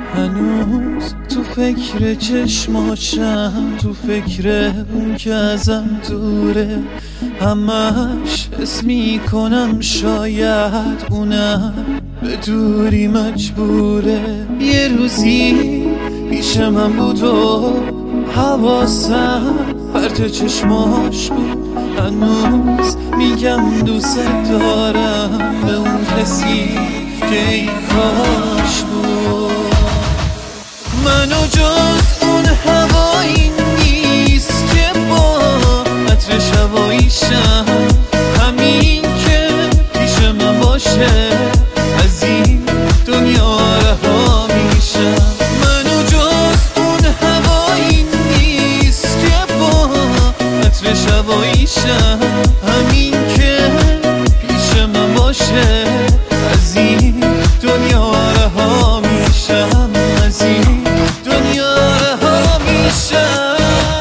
هنوز تو فکر چشماشم، تو فکر اون که ازم دوره. همش حس میکنم شاید اونم به دوری مجبوره. یه روزی پیش من بود و حواسم پرت چشماش بود. هنوز میگم دوست دارم به اون کسی که ای کاش بود. منو جز اون هوایی نیست که با عطر شباییشم، همین که پیش من باشه از این دنیا رها میشم. منو جز اون هوایی نیست که با عطر شباییشم، همین که پیش من باشه از این دنیا رها میشم، از این دنیا رها میشم.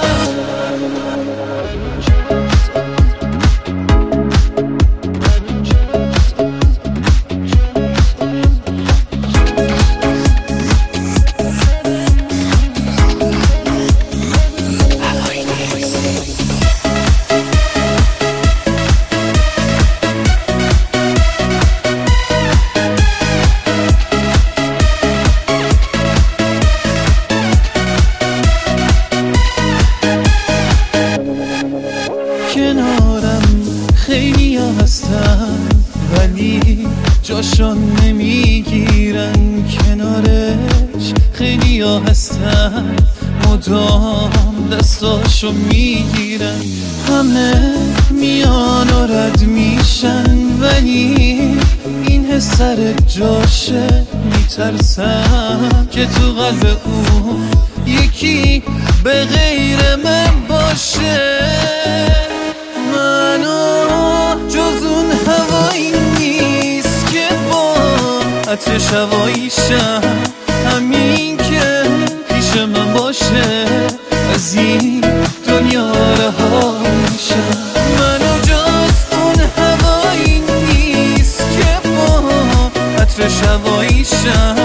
کنارم خیلی ها هستن ولی جاشون نمیگیرن، کنارش خیلی ها هستن مدام دستاشو میگیرن. همه میان و رد میشن ولی این حس سر جاشه. میترسم که تو قلب اون یکی به غیر من باشه. جز اون هوایی نیست که با عطر شباییشم، همین که پیش من باشه از این دنیا رها میشم. منو جز اون هوایی نیست که با عطر شباییشم،